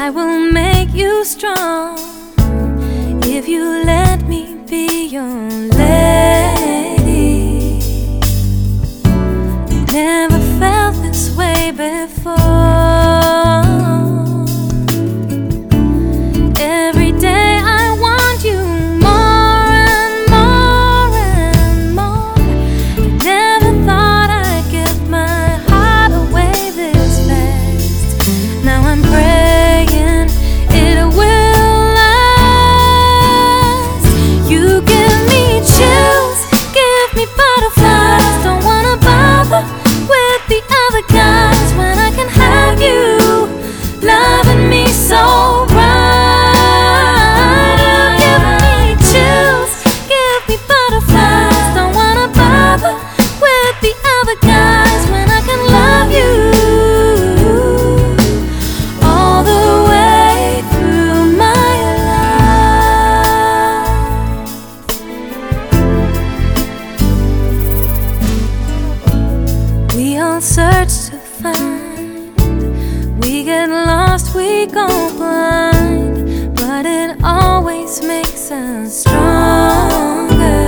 I will make you strong if you let me be your lady. Never felt this way before. Every day I want you more and more and more. I never thought I'd give my heart away this fast. Now I'm praying it will last. You give me chills, give me butterflies. Don't wanna bother with the other guys when I can have you loving me so right. You give me chills, give me butterflies. Don't wanna bother with the other guys when I can love you all the way through my life. We all search to find, we get lost, we go blind, but it always makes us stronger.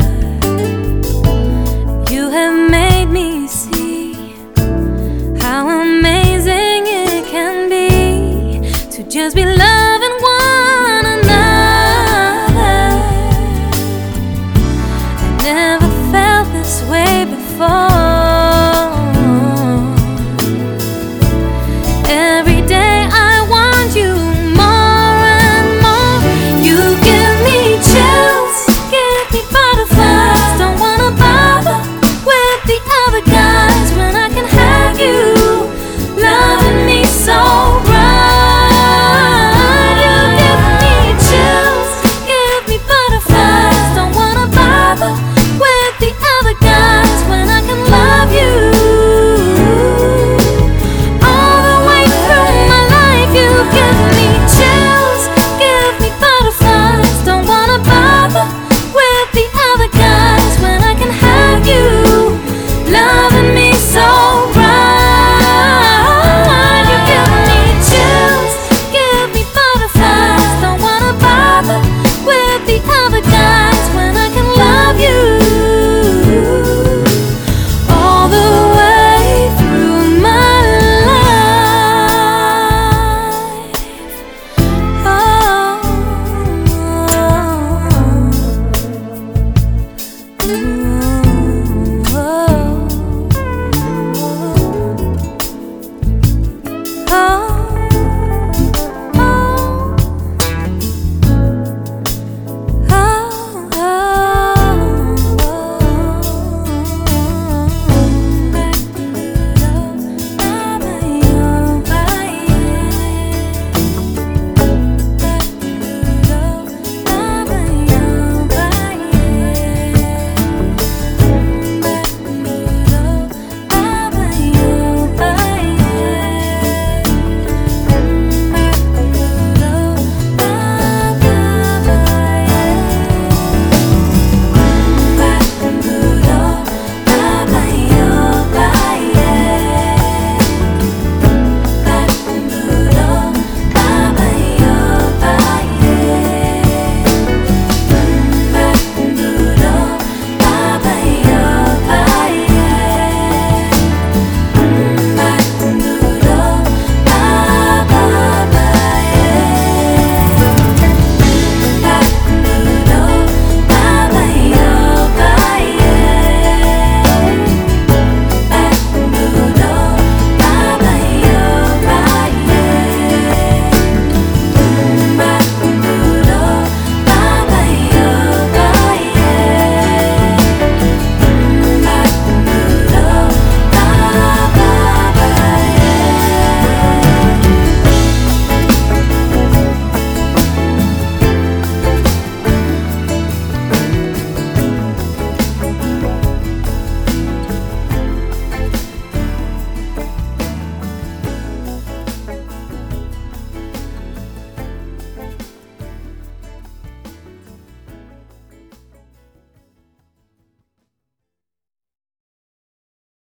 You have made me see how amazing it can be to just be loved.